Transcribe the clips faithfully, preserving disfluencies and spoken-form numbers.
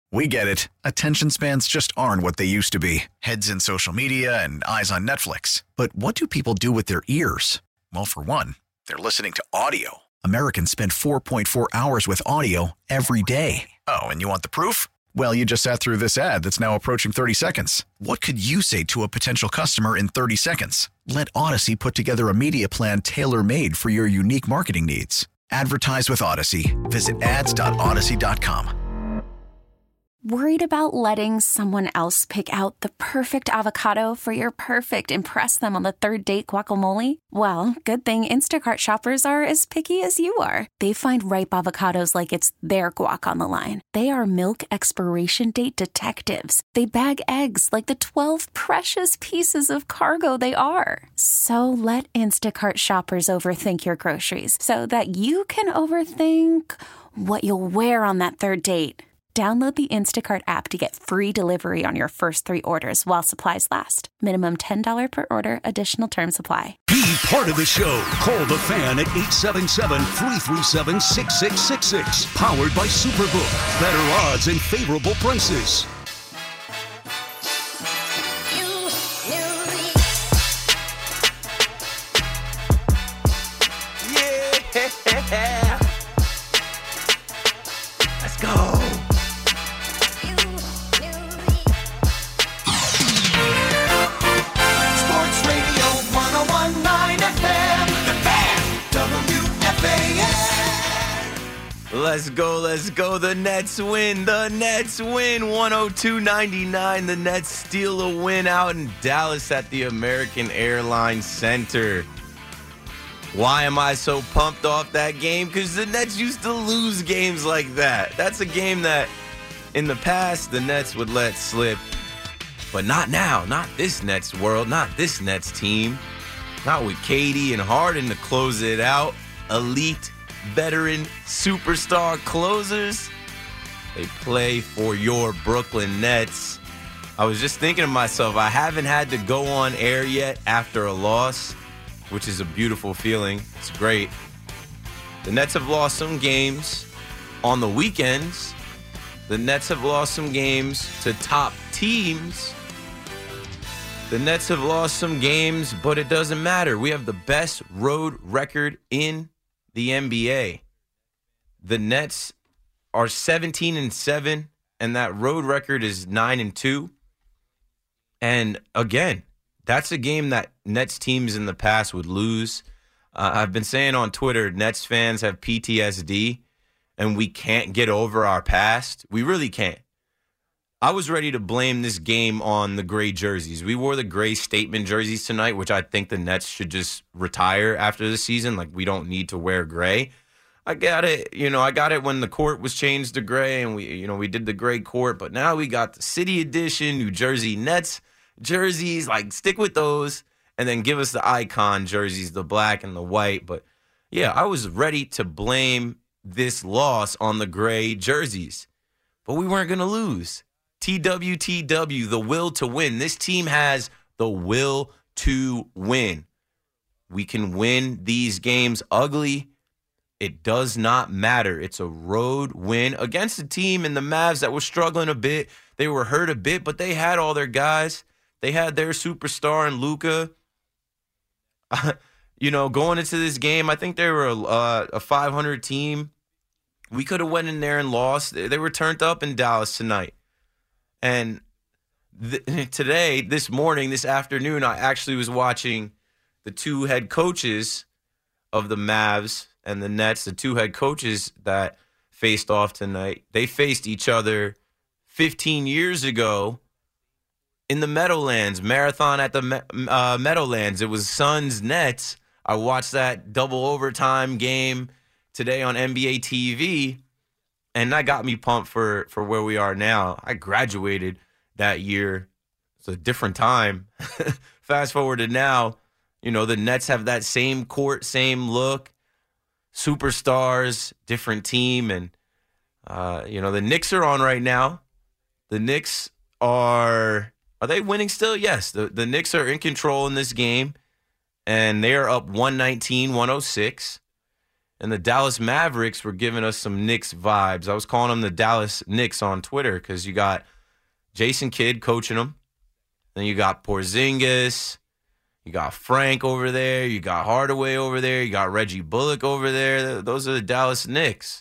We get it. Attention spans just aren't what they used to be. Heads in social media and eyes on Netflix. But what do people do with their ears? Well, for one, they're listening to audio. Americans spend four point four hours with audio every day. Oh, and you want the proof? Well, you just sat through this ad that's now approaching thirty seconds. What could you say to a potential customer in thirty seconds? Let Odyssey put together a media plan tailor-made for your unique marketing needs. Advertise with Odyssey. Visit ads dot odyssey dot com. Worried about letting someone else pick out the perfect avocado for your perfect impress them on the third date guacamole? Well, good thing Instacart shoppers are as picky as you are. They find ripe avocados like it's their guac on the line. They are milk expiration date detectives. They bag eggs like the twelve precious pieces of cargo they are. So let Instacart shoppers overthink your groceries so that you can overthink what you'll wear on that third date. Download the Instacart app to get free delivery on your first three orders while supplies last. Minimum ten dollars per order. Additional terms apply. Be part of the show. Call the Fan at eight seven seven, three three seven, six six six six. Powered by Superbook. Better odds and favorable prices. Yeah. Let's go. Let's go, let's go. The Nets win. The Nets win. one oh two ninety-nine. The Nets steal a win out in Dallas at the American Airlines Center. Why am I so pumped off that game? Because the Nets used to lose games like that. That's a game that in the past the Nets would let slip. But not now. Not this Nets world. Not this Nets team. Not with K D and Harden to close it out. Elite veteran superstar closers. They play for your Brooklyn Nets. I was just thinking to myself, I haven't had to go on air yet after a loss, which is a beautiful feeling. It's great. The Nets have lost some games on the weekends. The Nets have lost some games to top teams. The Nets have lost some games, but it doesn't matter. We have the best road record in the N B A. The Nets are seventeen and seven, and that road record is nine and two. And again, that's a game that Nets teams in the past would lose. Uh, I've been saying on Twitter, Nets fans have P T S D, and we can't get over our past. We really can't. I was ready to blame this game on the gray jerseys. We wore the gray statement jerseys tonight, which I think the Nets should just retire after the season. Like, we don't need to wear gray. I got it. You know, I got it when the court was changed to gray, and we, you know, we did the gray court. But now we got the City Edition, New Jersey Nets jerseys. Like, stick with those, and then give us the icon jerseys, the black and the white. But yeah, I was ready to blame this loss on the gray jerseys, but we weren't going to lose. T W T W, the will to win. This team has the will to win. We can win these games ugly. It does not matter. It's a road win against a team in the Mavs that was struggling a bit. They were hurt a bit, but they had all their guys. They had their superstar in Luka. Uh, you know, going into this game, I think they were a, uh, a five hundred team. We could have went in there and lost. They were turned up in Dallas tonight. And th- today, this morning, this afternoon, I actually was watching the two head coaches of the Mavs and the Nets, the two head coaches that faced off tonight. They faced each other fifteen years ago in the Meadowlands, marathon at the uh, Meadowlands. It was Suns Nets. I watched that double overtime game today on N B A T V. And that got me pumped for, for where we are now. I graduated that year. It's a different time. Fast forward to now, you know, the Nets have that same court, same look, superstars, different team. And, uh, you know, the Knicks are on right now. The Knicks are, are they winning still? Yes, the, the Knicks are in control in this game. And they are up one nineteen, one oh six. and the Dallas Mavericks were giving us some Knicks vibes. I was calling them the Dallas Knicks on Twitter because you got Jason Kidd coaching them. Then you got Porzingis. You got Frank over there. You got Hardaway over there. You got Reggie Bullock over there. Those are the Dallas Knicks.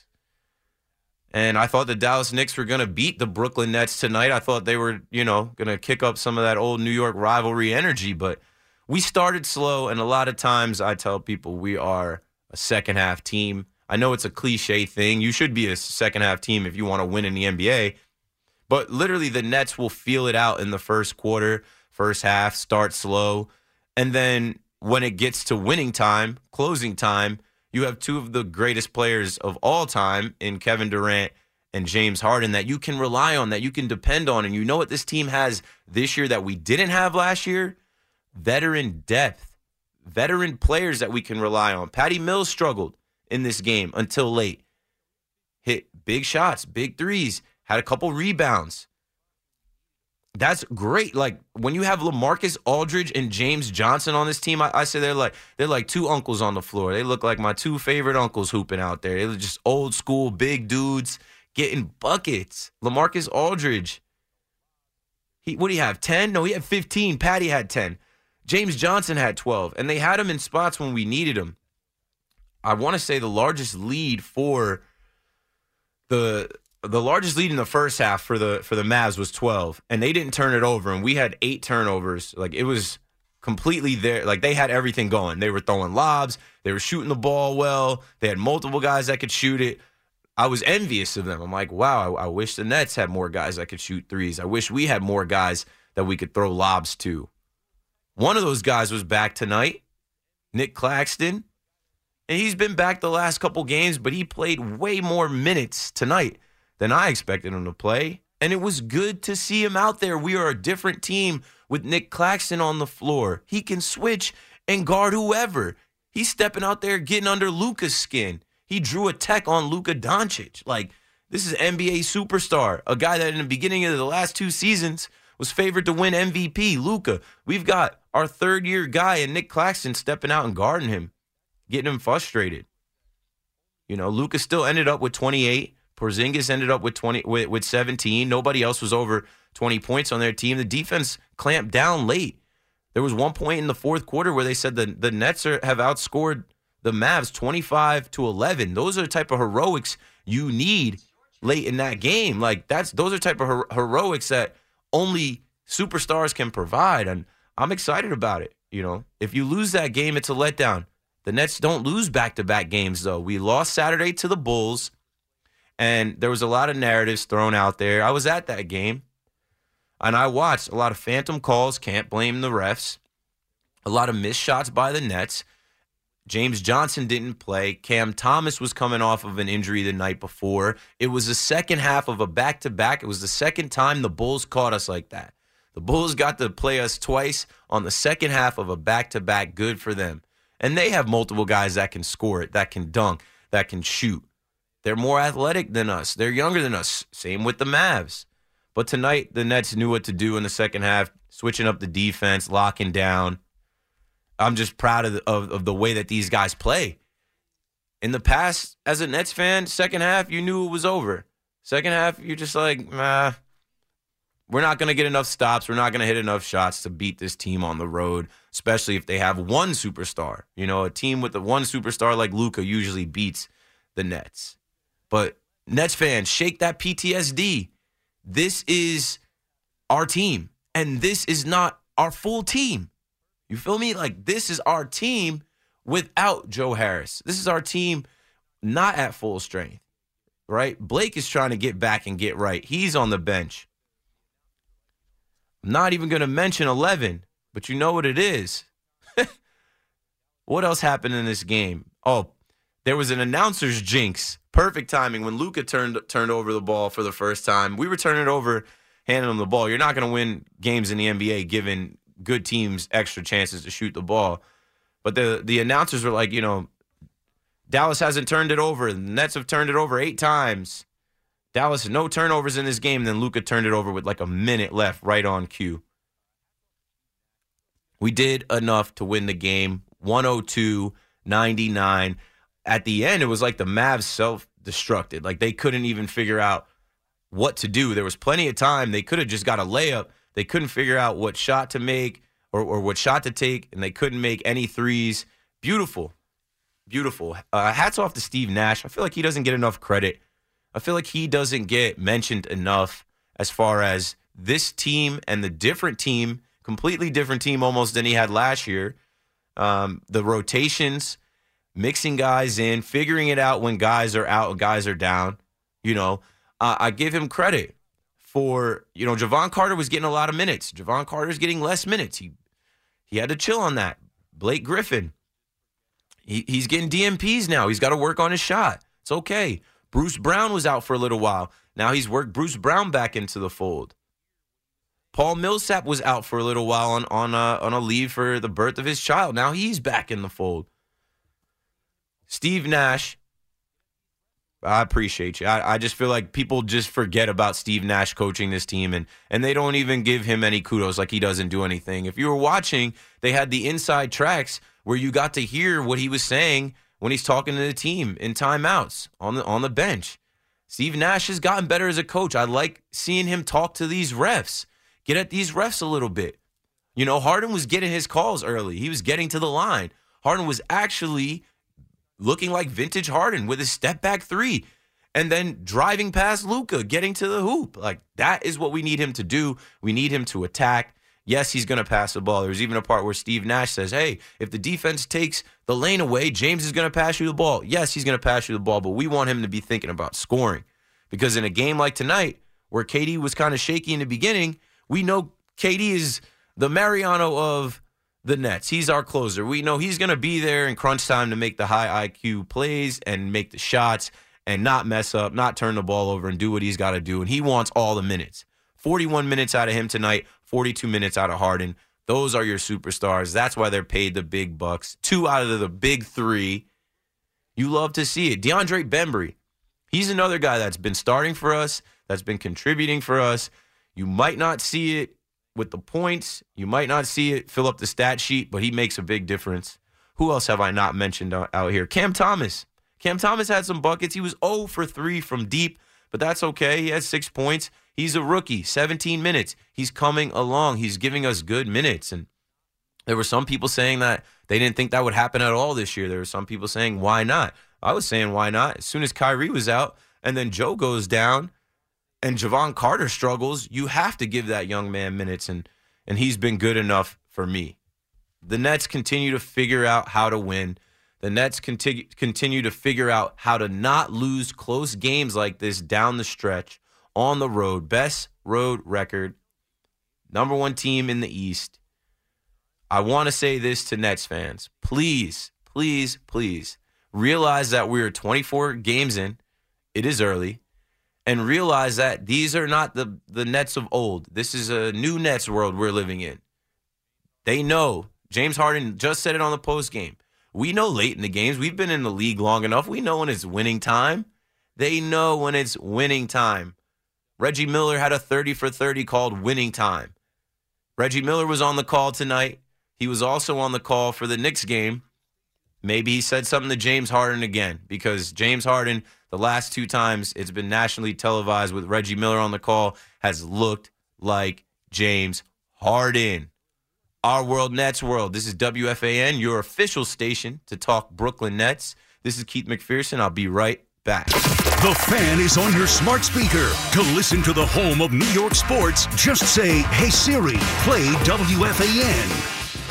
And I thought the Dallas Knicks were going to beat the Brooklyn Nets tonight. I thought they were, you know, going to kick up some of that old New York rivalry energy. But we started slow, and a lot of times I tell people we are a second-half team. I know it's a cliche thing. You should be a second-half team if you want to win in the N B A. But literally the Nets will feel it out in the first quarter, first half, start slow. And then when it gets to winning time, closing time, you have two of the greatest players of all time in Kevin Durant and James Harden that you can rely on, that you can depend on. And you know what this team has this year that we didn't have last year? Veteran depth. Veteran players that we can rely on. Patty Mills struggled in this game until late. Hit big shots, big threes, had a couple rebounds. That's great. Like when you have LaMarcus Aldridge and James Johnson on this team, I, I say they're like they're like two uncles on the floor. They look like my two favorite uncles hooping out there. They're just old school, big dudes getting buckets. LaMarcus Aldridge. He what do you have? ten? No, he had fifteen. Patty had ten. James Johnson had twelve. And they had him in spots when we needed him. I want to say the largest lead for the the largest lead in the first half for the for the Mavs was twelve, and they didn't turn it over, and we had eight turnovers. Like it was completely there. Like they had everything going. They were throwing lobs, they were shooting the ball well. They had multiple guys that could shoot it. I was envious of them. I'm like, wow, I, I wish the Nets had more guys that could shoot threes. I wish we had more guys that we could throw lobs to. One of those guys was back tonight, Nick Claxton. And he's been back the last couple games, but he played way more minutes tonight than I expected him to play. And it was good to see him out there. We are a different team with Nick Claxton on the floor. He can switch and guard whoever. He's stepping out there getting under Luka's skin. He drew a tech on Luka Doncic. Like, this is N B A superstar, a guy that in the beginning of the last two seasons was favored to win M V P, Luka. We've got our third-year guy and Nick Claxton stepping out and guarding him, getting him frustrated. You know, Luka still ended up with twenty-eight. Porzingis ended up with twenty with, with seventeen. Nobody else was over twenty points on their team. The defense clamped down late. There was one point in the fourth quarter where they said the, the Nets are, have outscored the Mavs twenty-five to eleven. Those are the type of heroics you need late in that game. Like that's those are the type of her- heroics that only superstars can provide. And I'm excited about it. You know, if you lose that game, it's a letdown. The Nets don't lose back-to-back games, though. We lost Saturday to the Bulls, and there was a lot of narratives thrown out there. I was at that game, and I watched a lot of phantom calls. Can't blame the refs. A lot of missed shots by the Nets. James Johnson didn't play. Cam Thomas was coming off of an injury the night before. It was the second half of a back-to-back. It was the second time the Bulls caught us like that. The Bulls got to play us twice on the second half of a back-to-back. Good for them. And they have multiple guys that can score it, that can dunk, that can shoot. They're more athletic than us. They're younger than us. Same with the Mavs. But tonight, the Nets knew what to do in the second half, switching up the defense, locking down. I'm just proud of the, of, of the way that these guys play. In the past, as a Nets fan, second half, you knew it was over. Second half, you're just like, nah, we're not going to get enough stops. We're not going to hit enough shots to beat this team on the road, especially if they have one superstar. You know, a team with the one superstar like Luka usually beats the Nets. But Nets fans, shake that P T S D. This is our team, and this is not our full team. You feel me? Like, this is our team without Joe Harris. This is our team not at full strength, right? Blake is trying to get back and get right. He's on the bench. I'm not even going to mention eleven, but you know what it is. What else happened in this game? Oh, there was an announcer's jinx. Perfect timing when Luka turned turned over the ball for the first time. We were turning it over, handing him the ball. You're not going to win games in the N B A giving good teams extra chances to shoot the ball. But the the announcers were like, you know, Dallas hasn't turned it over. The Nets have turned it over eight times. Dallas, no turnovers in this game. Then Luka turned it over with like a minute left, right on cue. We did enough to win the game, one oh two ninety-nine. at the end, it was like the Mavs self-destructed. Like they couldn't even figure out what to do. There was plenty of time. They could have just got a layup. They couldn't figure out what shot to make or, or what shot to take, and they couldn't make any threes. Beautiful. Beautiful. Uh, hats off to Steve Nash. I feel like he doesn't get enough credit. I feel like he doesn't get mentioned enough as far as this team and the different team, completely different team almost than he had last year. Um, the rotations, mixing guys in, figuring it out when guys are out and guys are down. You know, uh, I give him credit for, you know, Javon Carter was getting a lot of minutes. Javon Carter's getting less minutes. He he had to chill on that. Blake Griffin, he, he's getting D M Ps now. He's got to work on his shot. It's okay. Bruce Brown was out for a little while. Now he's worked Bruce Brown back into the fold. Paul Millsap was out for a little while on on a, on a leave for the birth of his child. Now he's back in the fold. Steve Nash, I appreciate you. I, I just feel like people just forget about Steve Nash coaching this team, and, and they don't even give him any kudos, like he doesn't do anything. If you were watching, they had the inside tracks where you got to hear what he was saying when he's talking to the team in timeouts on the on the bench. Steve Nash has gotten better as a coach. I like seeing him talk to these refs, get at these refs a little bit. You know, Harden was getting his calls early. He was getting to the line. Harden was actually looking like vintage Harden with his step back three and then driving past Luka, getting to the hoop. Like, that is what we need him to do. We need him to attack. Yes, he's going to pass the ball. There's even a part where Steve Nash says, hey, if the defense takes the lane away, James is going to pass you the ball. Yes, he's going to pass you the ball, but we want him to be thinking about scoring. Because in a game like tonight, where K D was kind of shaky in the beginning, we know K D is the Mariano of the Nets. He's our closer. We know he's going to be there in crunch time to make the high I Q plays and make the shots and not mess up, not turn the ball over and do what he's got to do. And he wants all the minutes. forty-one minutes out of him tonight, forty-two minutes out of Harden. Those are your superstars. That's why they're paid the big bucks. Two out of the big three. You love to see it. DeAndre Bembry, he's another guy that's been starting for us, that's been contributing for us. You might not see it with the points. You might not see it fill up the stat sheet, but he makes a big difference. Who else have I not mentioned out here? Cam Thomas. Cam Thomas had some buckets. He was zero for three from deep, but that's okay. He has six points. He's a rookie, seventeen minutes. He's coming along. He's giving us good minutes. And there were some people saying that they didn't think that would happen at all this year. There were some people saying, why not? I was saying, why not? As soon as Kyrie was out and then Joe goes down and Javon Carter struggles, you have to give that young man minutes, and, and he's been good enough for me. The Nets continue to figure out how to win. The Nets continue, continue to figure out how to not lose close games like this down the stretch. On the road, best road record, number one team in the East. I want to say this to Nets fans. Please, please, please realize that we're twenty-four games in. It is early. And realize that these are not the, the Nets of old. This is a new Nets world we're living in. They know. James Harden just said it on the post game. We know late in the games. We've been in the league long enough. We know when it's winning time. They know when it's winning time. Reggie Miller had a thirty for thirty called winning time. Reggie Miller was on the call tonight. He was also on the call for the Knicks game. Maybe he said something to James Harden again, because James Harden, the last two times it's been nationally televised with Reggie Miller on the call, has looked like James Harden. Our World Nets World. This is W F A N, your official station to talk Brooklyn Nets. This is Keith McPherson. I'll be right back. The Fan is on your smart speaker. To listen to the home of New York sports, just say, hey Siri, play W F A N.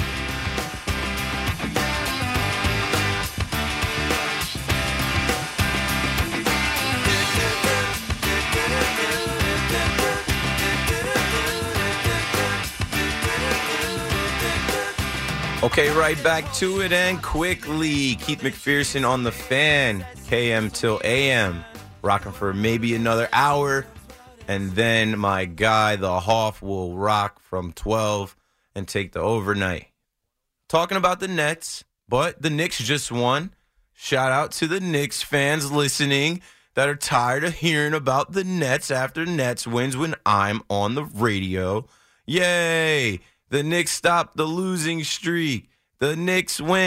Okay, right back to it and quickly. Keith McPherson on the Fan, K M till A M, rocking for maybe another hour. And then my guy, the Hoff, will rock from twelve and take the overnight. Talking about the Nets, but the Knicks just won. Shout out to the Knicks fans listening that are tired of hearing about the Nets after Nets wins when I'm on the radio. Yay! The Knicks stopped the losing streak. The Knicks win.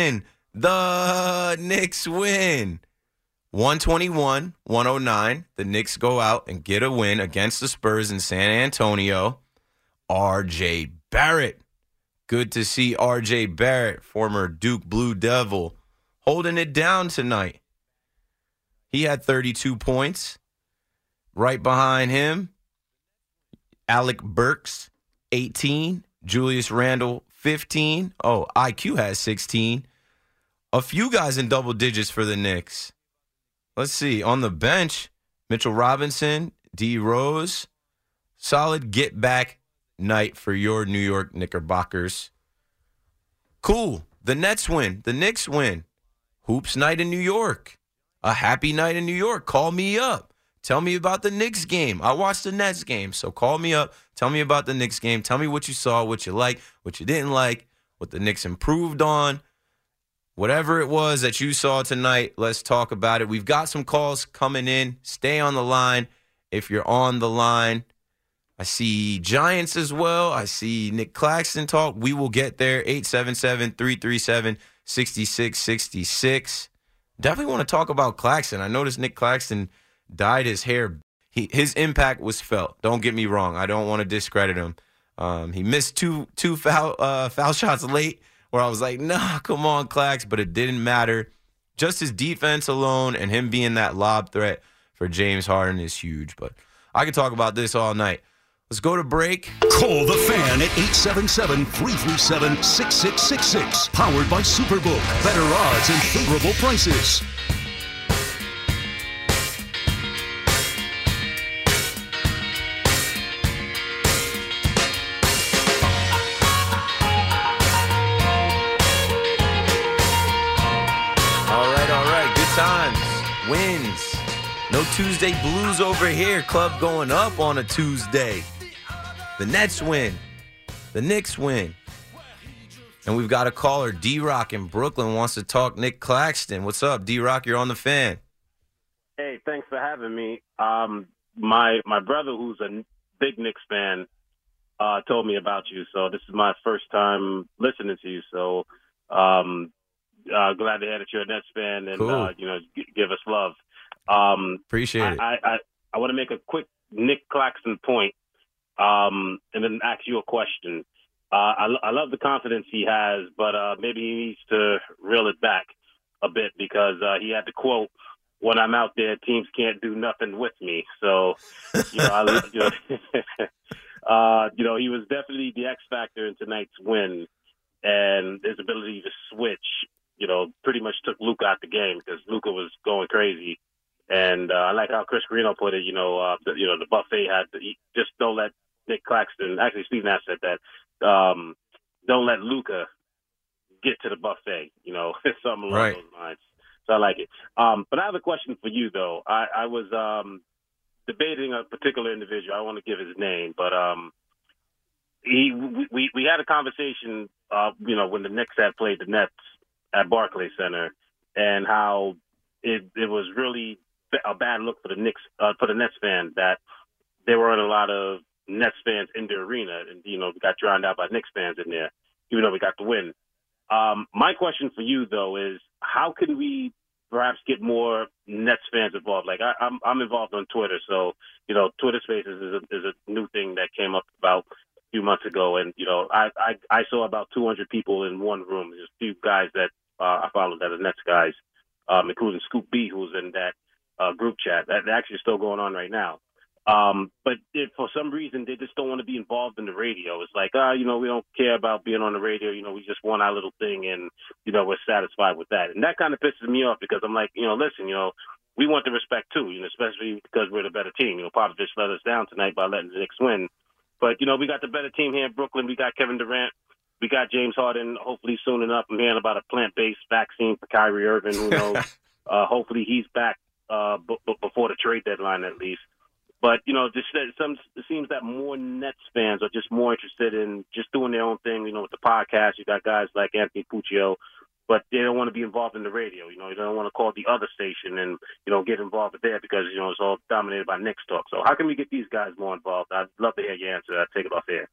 The Knicks win. one twenty-one, one oh nine. The Knicks go out and get a win against the Spurs in San Antonio. R J Barrett. Good to see R J Barrett, former Duke Blue Devil, holding it down tonight. He had thirty-two points. Right behind him, Alec Burks, eighteen. Julius Randle, fifteen. Oh, I Q has sixteen. A few guys in double digits for the Knicks. Let's see. On the bench, Mitchell Robinson, D. Rose. Solid get-back night for your New York Knickerbockers. Cool. The Nets win. The Knicks win. Hoops night in New York. A happy night in New York. Call me up. Tell me about the Knicks game. I watched the Nets game, so call me up. Tell me about the Knicks game. Tell me what you saw, what you liked, what you didn't like, what the Knicks improved on. Whatever it was that you saw tonight, let's talk about it. We've got some calls coming in. Stay on the line if you're on the line. I see Giants as well. I see Nick Claxton talk. We will get there. eight seven seven, three three seven, six six six six. Definitely want to talk about Claxton. I noticed Nick Claxton dyed his hair. He, his impact was felt. Don't get me wrong. I don't want to discredit him. Um, he missed two two foul uh, foul shots late where I was like, nah, come on, Clax. But it didn't matter. Just his defense alone and him being that lob threat for James Harden is huge. But I could talk about this all night. Let's go to break. Call the Fan at eight seven seven, three three seven, six six six six. Powered by Superbook. Better odds and favorable prices. All right, all right. Good times. Wins. No Tuesday blues over here. Club going up on a Tuesday. The Nets win. The Knicks win. And we've got a caller, D-Rock in Brooklyn, wants to talk Nick Claxton. What's up, D-Rock? You're on the Fan. Hey, thanks for having me. Um, my my brother, who's a big Knicks fan, uh, told me about you. So this is my first time listening to you. So um, uh, glad to hear that you're a Nets fan and Cool. uh, you know g- give us love. Um, Appreciate it. I, I, I, I want to make a quick Nick Claxton point. Um, and then ask you a question. Uh, I, I love the confidence he has, but uh, maybe he needs to reel it back a bit because uh, he had to quote, "When I'm out there, teams can't do nothing with me." So, you know, I, you know, uh, you know, he was definitely the X factor in tonight's win, and his ability to switch, you know, pretty much took Luka out the game because Luka was going crazy. And uh, I like how Chris Carino put it. You know, uh, the, you know, the buffet had to eat, just don't let Nick Claxton, actually Steve Nash said that, um, don't let Luka get to the buffet, you know, something along Right. those lines. So I like it. Um, but I have a question for you, though. I, I was um, debating a particular individual. I don't want to give his name, but um, he we, we had a conversation, uh, you know, when the Knicks had played the Nets at Barclays Center and how it, it was really a bad look for the Knicks, uh, for the Nets fan that there weren't a lot of Nets fans in the arena, and you know, we got drowned out by Knicks fans in there, even though we got the win. Um, my question for you though is, how can we perhaps get more Nets fans involved? Like I, I'm, I'm involved on Twitter, so you know, Twitter Spaces is a, is a new thing that came up about a few months ago, and you know, I, I, I saw about two hundred people in one room. There's a few guys that uh, I followed that are Nets guys, um, including Scoop B, who's in that uh, group chat. That actually is still going on right now. Um, but if for some reason they just don't want to be involved in the radio, it's like, ah, uh, you know, we don't care about being on the radio. You know, we just want our little thing and, you know, we're satisfied with that. And that kind of pisses me off because I'm like, you know, listen, you know, we want the respect too, you know, especially because we're the better team. You know, Popovich let us down tonight by letting the Knicks win. But, you know, we got the better team here in Brooklyn. We got Kevin Durant. We got James Harden, hopefully soon enough. I'm hearing about a plant-based vaccine for Kyrie Irving. Who knows? uh, hopefully he's back uh, b- b- before the trade deadline at least. But, you know, just some, it seems that more Nets fans are just more interested in just doing their own thing. You know, with the podcast, you got guys like Anthony Puccio, but they don't want to be involved in the radio. You know, they don't want to call the other station and, you know, get involved with there because, you know, it's all dominated by Knicks talk. So how can we get these guys more involved? I'd love to hear your answer. I'd take it off air.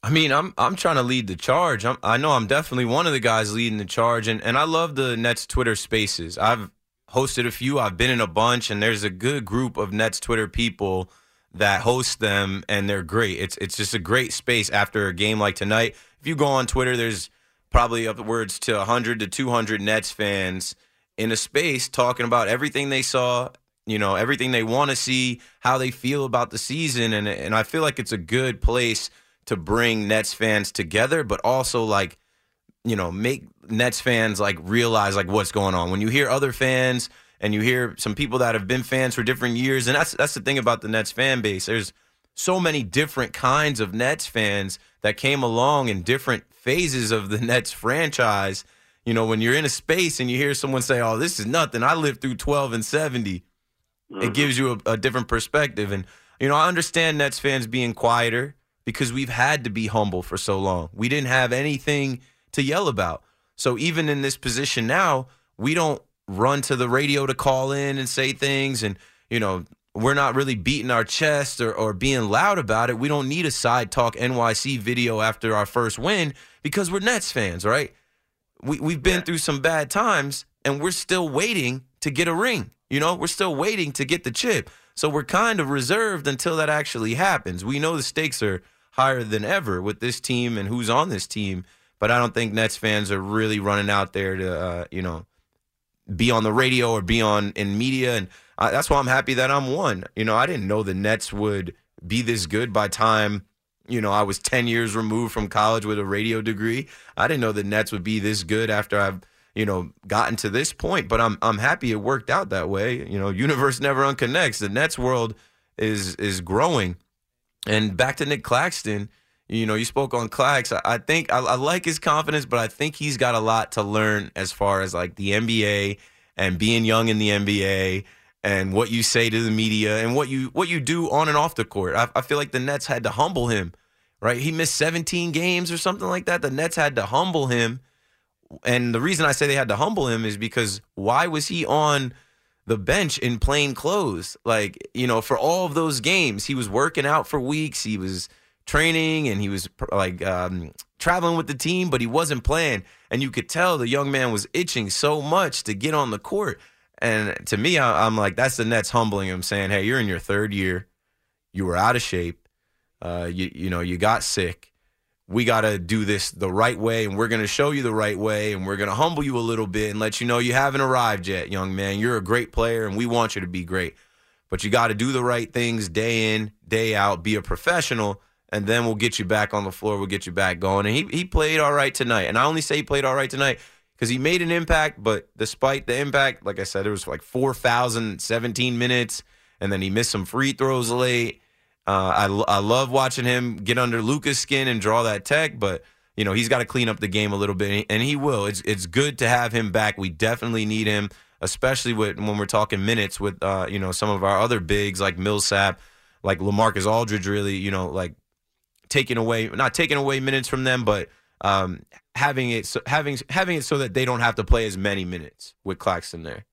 I mean, I'm I'm trying to lead the charge. I'm, I know I'm definitely one of the guys leading the charge, and, and I love the Nets Twitter Spaces. I've hosted a few. I've been in a bunch, and there's a good group of Nets Twitter people that host them, and they're great. It's it's just a great space after a game like tonight. If you go on Twitter, there's probably upwards to one hundred to two hundred Nets fans in a space talking about everything they saw, you know, everything they want to see, how they feel about the season, and and I feel like it's a good place to bring Nets fans together, but also like, you know, make Nets fans like realize like what's going on. When you hear other fans and you hear some people that have been fans for different years, and that's that's the thing about the Nets fan base. There's so many different kinds of Nets fans that came along in different phases of the Nets franchise. You know, when you're in a space and you hear someone say, "Oh, this is nothing. I lived through twelve and seventy," mm-hmm. It gives you a, a different perspective. And, you know, I understand Nets fans being quieter because we've had to be humble for so long. We didn't have anything to yell about. So even in this position now, we don't run to the radio to call in and say things. And, you know, we're not really beating our chest or, or being loud about it. We don't need a Side Talk N Y C video after our first win because we're Nets fans, right? We, we've been through some bad times, and we're still waiting to get a ring. You know, we're still waiting to get the chip. So we're kind of reserved until that actually happens. We know the stakes are higher than ever with this team and who's on this team, but I don't think Nets fans are really running out there to, uh, you know, be on the radio or be on in media, and uh, that's why I'm happy that I'm one. You know, I didn't know the Nets would be this good by time, you know, I was ten years removed from college with a radio degree. I didn't know the Nets would be this good after I've, you know, gotten to this point, but I'm I'm happy it worked out that way. You know, universe never unconnects. The Nets world is is growing. And back to Nick Claxton, you know, you spoke on Clax. I, I think I, I like his confidence, but I think he's got a lot to learn as far as like the N B A and being young in the N B A and what you say to the media and what you what you do on and off the court. I, I feel like the Nets had to humble him, right? He missed seventeen games or something like that. The Nets had to humble him. And the reason I say they had to humble him is because why was he on the bench in plain clothes? Like, you know, for all of those games, he was working out for weeks. He was training and he was like um, traveling with the team, but he wasn't playing. And you could tell the young man was itching so much to get on the court. And to me, I, I'm like, that's the Nets humbling him, saying, hey, you're in your third year. You were out of shape. Uh, you, you know, you got sick. We got to do this the right way, and we're going to show you the right way, and we're going to humble you a little bit and let you know you haven't arrived yet, young man. You're a great player, and we want you to be great. But you got to do the right things day in, day out, be a professional, and then we'll get you back on the floor. We'll get you back going. And he he played all right tonight. And I only say he played all right tonight because he made an impact, but despite the impact, like I said, it was like four thousand seventeen minutes, and then he missed some free throws late. Uh, I, I love watching him get under Luka's skin and draw that tech, but, you know, he's got to clean up the game a little bit, and he will. It's it's good to have him back. We definitely need him, especially with, when we're talking minutes with, uh, you know, some of our other bigs like Millsap, like LaMarcus Aldridge, really, you know, like taking away, not taking away minutes from them, but um, having it so, having having it so that they don't have to play as many minutes with Claxton there.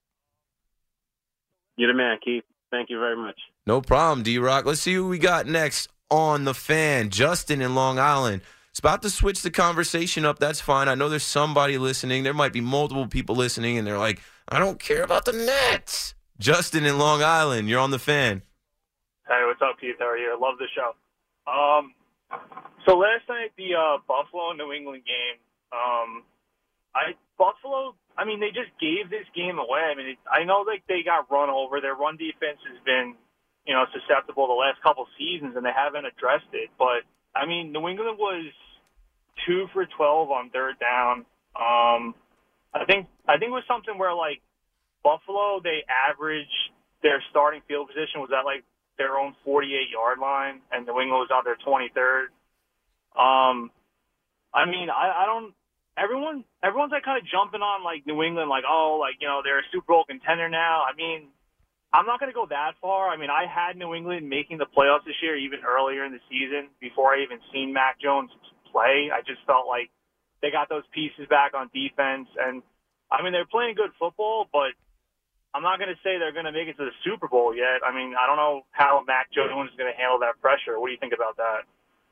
You're the man, Keith. Thank you very much. No problem, D-Rock. Let's see who we got next on The Fan. Justin in Long Island. It's about to switch the conversation up. That's fine. I know there's somebody listening. There might be multiple people listening, and they're like, I don't care about the Nets. Justin in Long Island, you're on The Fan. Hey, what's up, Keith? How are you? I love the show. Um, so last night, the uh, Buffalo-New England game, um, I Buffalo, I mean, they just gave this game away. I mean, it, I know like they got run over. Their run defense has been, you know, susceptible the last couple seasons, and they haven't addressed it. But, I mean, New England was two for twelve on third down. Um, I think I think it was something where, like, Buffalo, they averaged their starting field position was at, like, their own forty-eight-yard line, and New England was on their twenty-third. Um, I mean, I, I don't – everyone, everyone's, like, kind of jumping on, like, New England, like, oh, like, you know, they're a Super Bowl contender now. I mean – I'm not going to go that far. I mean, I had New England making the playoffs this year, even earlier in the season, before I even seen Mac Jones play. I just felt like they got those pieces back on defense. And, I mean, they're playing good football, but I'm not going to say they're going to make it to the Super Bowl yet. I mean, I don't know how Mac Jones is going to handle that pressure. What do you think about that?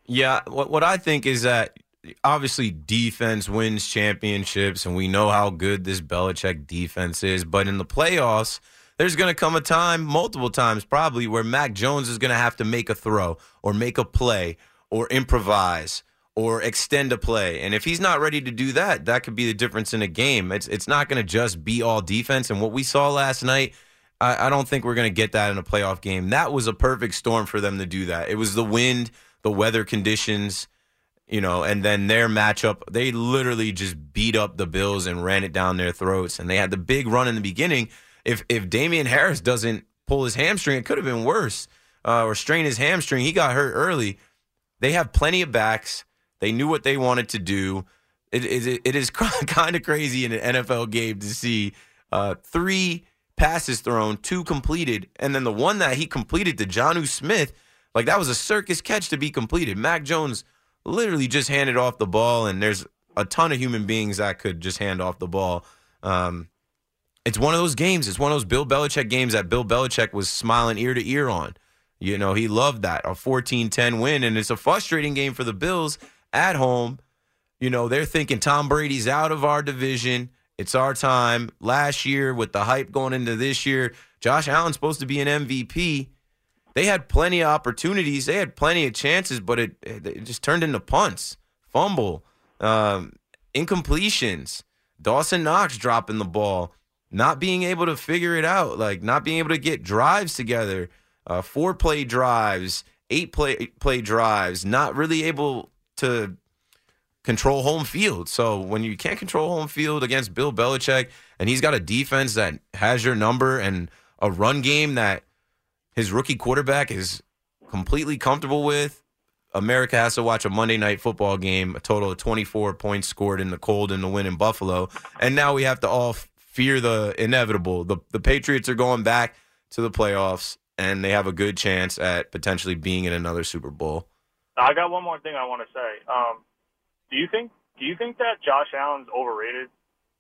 Yeah, what what I think is that obviously defense wins championships, and we know how good this Belichick defense is. But in the playoffs, there's going to come a time, multiple times probably, where Mac Jones is going to have to make a throw or make a play or improvise or extend a play. And if he's not ready to do that, that could be the difference in a game. It's it's not going to just be all defense. And what we saw last night, I, I don't think we're going to get that in a playoff game. That was a perfect storm for them to do that. It was the wind, the weather conditions, you know, and then their matchup. They literally just beat up the Bills and ran it down their throats. And they had the big run in the beginning. If if Damian Harris doesn't pull his hamstring, it could have been worse, uh, or strain his hamstring. He got hurt early. They have plenty of backs. They knew what they wanted to do. It, it, it is kind of crazy in an N F L game to see uh, three passes thrown, two completed, and then the one that he completed to Jonnu Smith, like that was a circus catch to be completed. Mac Jones literally just handed off the ball, and there's a ton of human beings that could just hand off the ball. Um, it's one of those games. It's one of those Bill Belichick games that Bill Belichick was smiling ear to ear on. You know, he loved that, a fourteen ten win, and it's a frustrating game for the Bills at home. You know, they're thinking Tom Brady's out of our division. It's our time. Last year, with the hype going into this year, Josh Allen's supposed to be an M V P. They had plenty of opportunities. They had plenty of chances, but it, it just turned into punts, fumble, um, incompletions, Dawson Knox dropping the ball, not being able to figure it out, like not being able to get drives together, uh, four-play drives, eight-play play drives, not really able to control home field. So when you can't control home field against Bill Belichick, and he's got a defense that has your number and a run game that his rookie quarterback is completely comfortable with, America has to watch a Monday Night Football game, a total of twenty-four points scored in the cold in the win in Buffalo. And now we have to all fear the inevitable. The, the Patriots are going back to the playoffs, and they have a good chance at potentially being in another Super Bowl. I got one more thing I want to say. Um, do you think do you think that Josh Allen's overrated?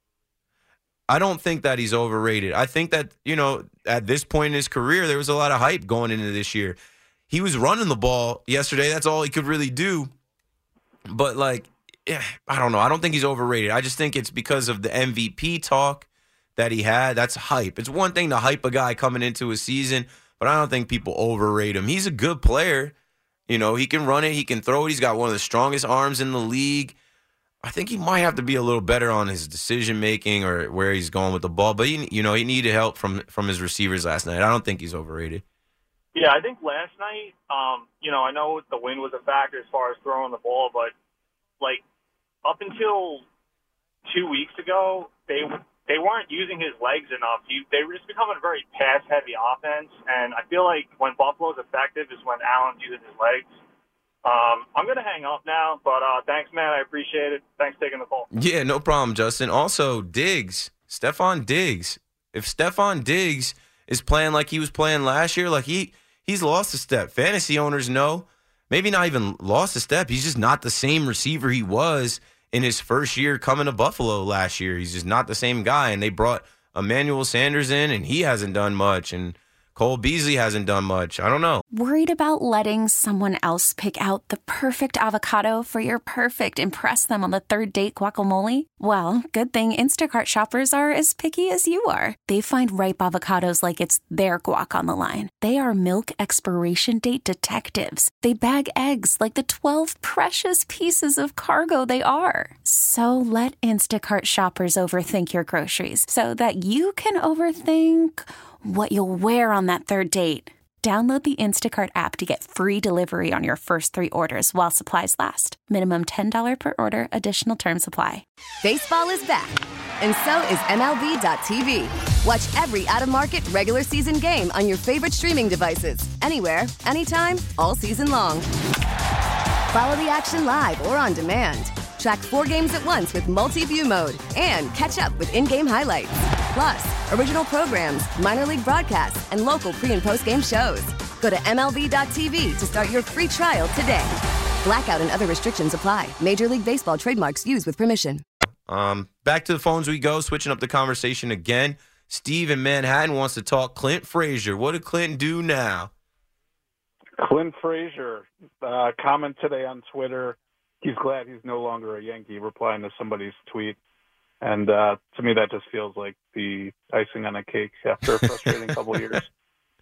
I don't think that he's overrated. I think that, you know, at this point in his career, there was a lot of hype going into this year. He was running the ball yesterday. That's all he could really do. But, like, yeah, I don't know. I don't think he's overrated. I just think it's because of the M V P talk that he had. That's hype. It's one thing to hype a guy coming into a season, but I don't think people overrate him. He's a good player. You know, he can run it. He can throw it. He's got one of the strongest arms in the league. I think he might have to be a little better on his decision-making or where he's going with the ball. But, he, you know, he needed help from, from his receivers last night. I don't think he's overrated. Yeah, I think last night, um, you know, I know the wind was a factor as far as throwing the ball, but, like, up until two weeks ago, they they weren't using his legs enough. You, they were just becoming a very pass-heavy offense, and I feel like when Buffalo's effective is when Allen's using his legs. Um, I'm going to hang up now, but uh, thanks, man. I appreciate it. Thanks for taking the call. Yeah, no problem, Justin. Also, Diggs, Stephon Diggs. If Stephon Diggs is playing like he was playing last year, like he he's lost a step. Fantasy owners know. Maybe not even lost a step. He's just not the same receiver he was in his first year coming to Buffalo last year. He's just not the same guy. And they brought Emmanuel Sanders in, and he hasn't done much. And Cole Beasley hasn't done much. I don't know. Worried about letting someone else pick out the perfect avocado for your perfect impress them on the third date guacamole? Well, good thing Instacart shoppers are as picky as you are. They find ripe avocados like it's their guac on the line. They are milk expiration date detectives. They bag eggs like the twelve precious pieces of cargo they are. So let Instacart shoppers overthink your groceries so that you can overthink what you'll wear on that third date. Download the Instacart app to get free delivery on your first three orders while supplies last. Minimum ten dollars per order. Additional terms apply. Baseball is back, and so is M L B dot T V. Watch every out-of-market regular season game on your favorite streaming devices. Anywhere, anytime, all season long. Follow the action live or on demand. Track four games at once with multi-view mode and catch up with in-game highlights. Plus, original programs, minor league broadcasts, and local pre- and post-game shows. Go to M L B dot T V to start your free trial today. Blackout and other restrictions apply. Major League Baseball trademarks used with permission. Um, back to the phones we go, switching up the conversation again. Steve in Manhattan wants to talk Clint Frazier. What did Clint do now? Clint Frazier, uh, comment today on Twitter. He's glad he's no longer a Yankee, replying to somebody's tweet. And uh, to me, that just feels like the icing on a cake after a frustrating couple of years.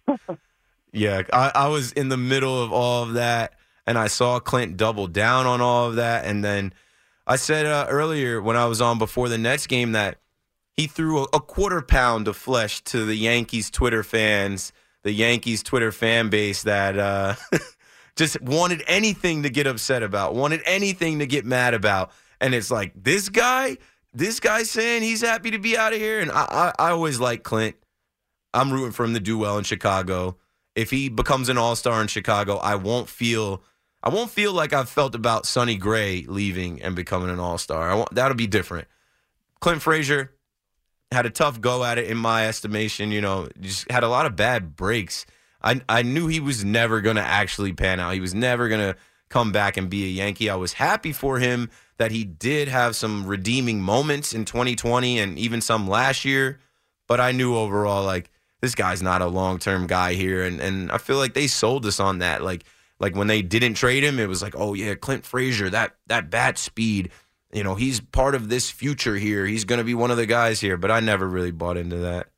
Yeah, I, I was in the middle of all of that, and I saw Clint double down on all of that. And then I said uh, earlier when I was on before the Nets game that he threw a, a quarter pound of flesh to the Yankees Twitter fans, the Yankees Twitter fan base that uh, just wanted anything to get upset about, wanted anything to get mad about. And it's like, this guy, this guy saying he's happy to be out of here. And I, I, I always like Clint. I'm rooting for him to do well in Chicago. If he becomes an all-star in Chicago, I won't feel I won't feel like I've felt about Sonny Gray leaving and becoming an all-star. I want, that'll be different. Clint Frazier had a tough go at it in my estimation. You know, just had a lot of bad breaks. I I knew he was never going to actually pan out. He was never going to come back and be a Yankee. I was happy for him that he did have some redeeming moments in twenty twenty and even some last year. But I knew overall, like, this guy's not a long-term guy here. And and I feel like they sold us on that. Like, like when they didn't trade him, it was like, oh, yeah, Clint Frazier, that that bat speed, you know, he's part of this future here. He's going to be one of the guys here. But I never really bought into that.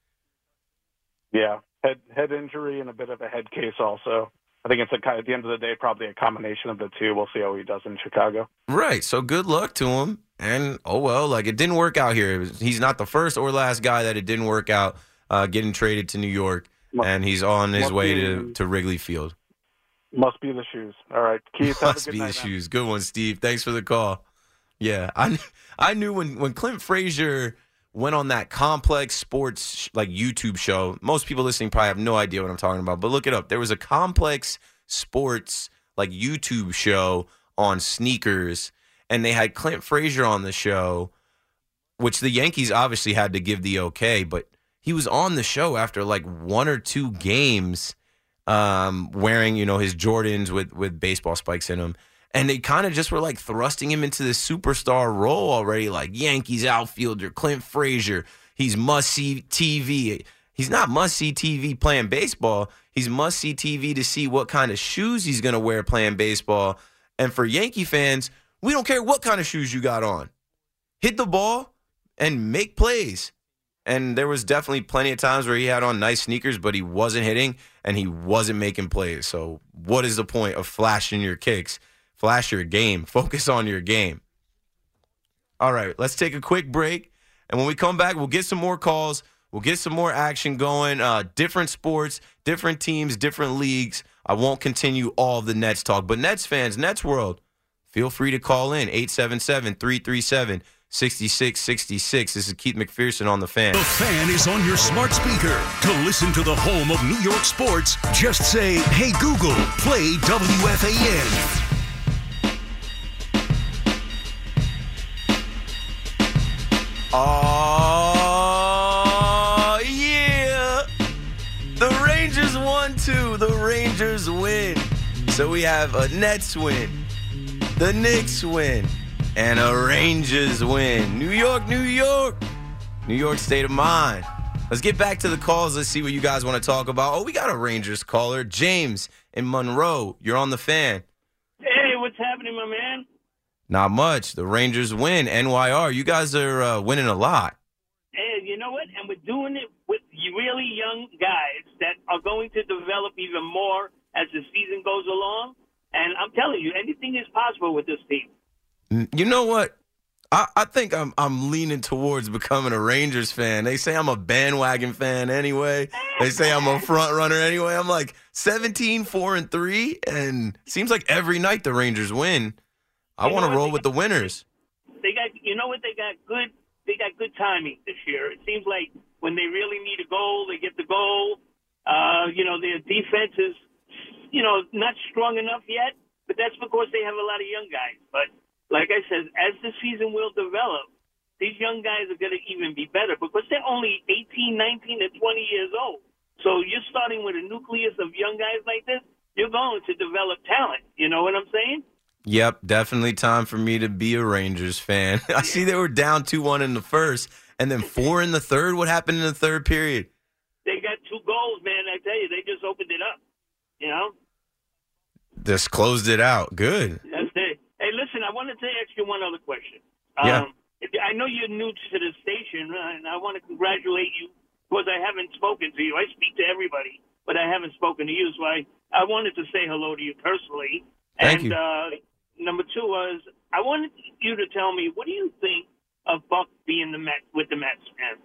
Yeah, head head injury and a bit of a head case also. I think it's a, at the end of the day probably a combination of the two. We'll see how he does in Chicago. Right. So good luck to him. And, oh, well, like it didn't work out here. It was, he's not the first or last guy that it didn't work out uh, getting traded to New York. Must, and he's on his way be, to, to Wrigley Field. Must be the shoes. All right. Keith, must have a good be night, the man. shoes. Good one, Steve. Thanks for the call. Yeah. I, I knew when, when Clint Frazier went on that Complex Sports like YouTube show. Most people listening probably have no idea what I'm talking about, but look it up. There was a Complex Sports like YouTube show on sneakers, and they had Clint Frazier on the show, which the Yankees obviously had to give the okay, but he was on the show after like one or two games um, wearing, you know, his Jordans with, with baseball spikes in them. And they kind of just were like thrusting him into this superstar role already, like Yankees outfielder, Clint Frazier. He's must-see T V. He's not must-see T V playing baseball. He's must-see T V to see what kind of shoes he's going to wear playing baseball. And for Yankee fans, we don't care what kind of shoes you got on. Hit the ball and make plays. And there was definitely plenty of times where he had on nice sneakers, but he wasn't hitting and he wasn't making plays. So what is the point of flashing your kicks? Flash your game. Focus on your game. All right, let's take a quick break. And when we come back, we'll get some more calls. We'll get some more action going. Uh, different sports, different teams, different leagues. I won't continue all of the Nets talk. But Nets fans, Nets World, feel free to call in. eight seven seven, three three seven, six six six six. This is Keith McPherson on The Fan. The Fan is on your smart speaker. To listen to the home of New York sports, just say, hey, Google, play W F A N. Oh, yeah. The Rangers won, too. The Rangers win. So we have a Nets win, the Knicks win, and a Rangers win. New York, New York. New York state of mind. Let's get back to the calls. Let's see what you guys want to talk about. Oh, we got a Rangers caller. James in Monroe. You're on The Fan. Hey, what's happening, my man? Not much. The Rangers win. N Y R, you guys are uh, winning a lot. And you know what? And we're doing it with really young guys that are going to develop even more as the season goes along. And I'm telling you, anything is possible with this team. You know what? I, I think I'm I'm leaning towards becoming a Rangers fan. They say I'm a bandwagon fan anyway. They say I'm a front runner anyway. I'm like seventeen, four, and three, and seems like every night the Rangers win. I want to roll with the winners. They got, you know what? They got good. They got good timing this year. It seems like when they really need a goal, they get the goal. Uh, you know, their defense is, you know, not strong enough yet, but that's because they have a lot of young guys. But like I said, as the season will develop, these young guys are going to even be better because they're only eighteen, nineteen, and twenty years old. So you're starting with a nucleus of young guys like this. You're going to develop talent. You know what I'm saying? Yep, definitely time for me to be a Rangers fan. I see they were down two one in the first and then four in the third. What happened in the third period? They got two goals, man. I tell you, they just opened it up, you know? Just closed it out. Good. That's it. Hey, listen, I wanted to ask you one other question. Yeah. Um, if, I know you're new to the station, uh, and I want to congratulate you because I haven't spoken to you. I speak to everybody, but I haven't spoken to you, so I, I wanted to say hello to you personally. Thank and, you. Uh, number two was, I wanted you to tell me, what do you think of Buck being the Met with the Mets, man?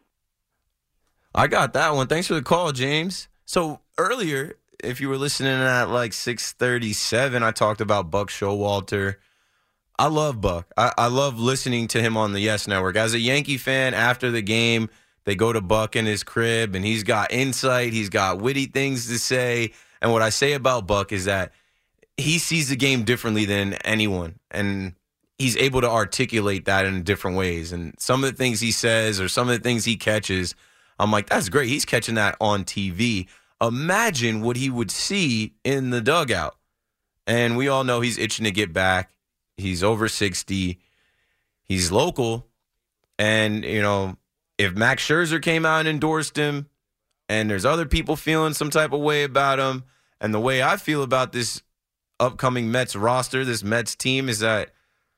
I got that one. Thanks for the call, James. So earlier, if you were listening at like six thirty-seven, I talked about Buck Showalter. I love Buck. I, I love listening to him on the Yes Network. As a Yankee fan, after the game, they go to Buck in his crib, and he's got insight. He's got witty things to say. And what I say about Buck is that he sees the game differently than anyone, and he's able to articulate that in different ways. And some of the things he says or some of the things he catches, I'm like, that's great. He's catching that on T V. Imagine what he would see in the dugout. And we all know he's itching to get back. He's over sixty. He's local. And, you know, if Max Scherzer came out and endorsed him, and there's other people feeling some type of way about him, and the way I feel about this upcoming Mets roster, this Mets team, is that